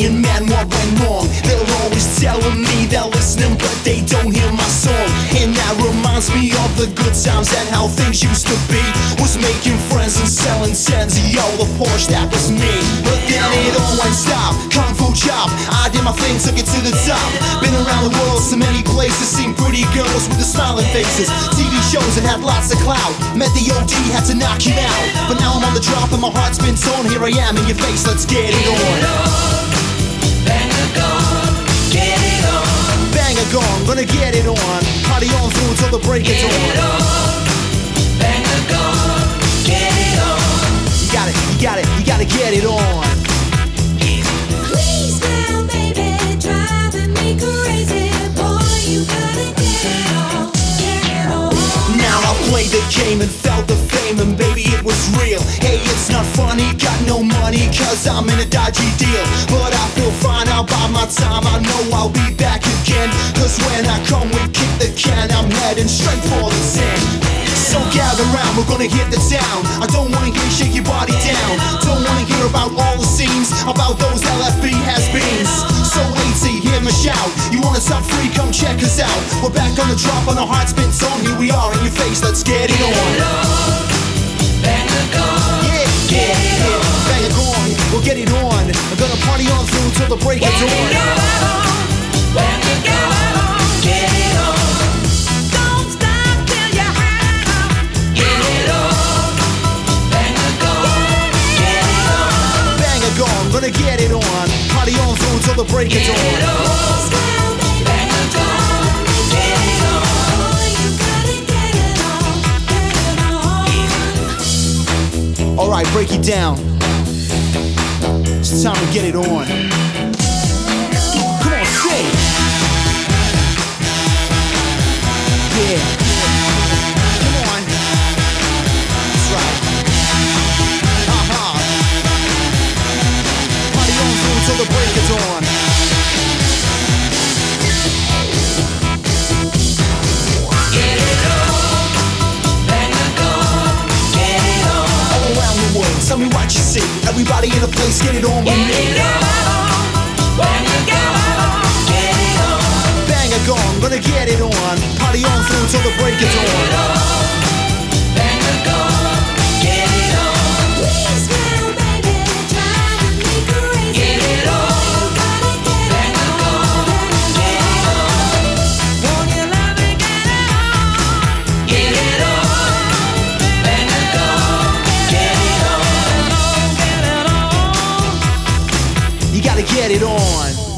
saying, man, what went wrong? They're always telling me they're listening, but they don't hear my song. And that reminds me of the good times and how things used to be. Was making friends and selling tens, yo, the Porsche, that was me. But then it all went stop, kung fu chop. I did my thing, took it to the top. Been around the world, so many places, seen pretty girls with the smiling faces. TV shows that had lots of clout. Met the OD, had to knock him out. But now I'm on the drop and my heart's been torn. Here I am in your face, let's get it on. Get it on. Bang a gong, gonna get it on. Party on through till the break of dawn. Bang a gong, get it on. You gotta get it on. Please now, baby, driving me crazy. Boy, you gotta get it on, get it on. Now I played the game and felt the fame, and baby it was real. Hey, it's not funny, got no money cause I'm in a dodgy deal. But I feel fine, I'll buy my time, I know I'll be back again. Cause when I come we kick the can, I'm heading straight for the 10. So gather round, we're gonna hit the town. I don't wanna hear you shake your body down. Don't wanna hear about all the scenes, about those LFB has-beens. So AT, hear me shout. You wanna top free, come check us out. We're back on the drop and our heart's been torn. Here we are in your face, let's get it on. Bang a gong, Yeah, get it on. bang a gong, we'll get it on. I'm gonna party on through till the break of dawn. Bang a gong, get it on. Don't stop till you have it. Get it on. Bang a gong, get it on. Bang a gong, gonna get it on. Party on through till the break of dawn. Please now, baby, Bang a gong, get it on. boy, you gotta get it on, get it on. Alright, break it down. It's time to get it on. Come on, sing. Yeah. Come on. That's right. Party on through till the break of dawn. Get it on. Bang a gong, get it on. All around the world, tell me what you see. Everybody in the place, get it on with me. Get it on. Bang a gong, get it on. Bang a gong, gonna get it on. Party on through till the break of dawn. Bang a gong, get it on. Please now, baby, driving me crazy. Get it on. You gotta get Bang it a on, gong, get it on. won't you let me get it on? Get it on. Bang a gong, get it on. You gotta get it on.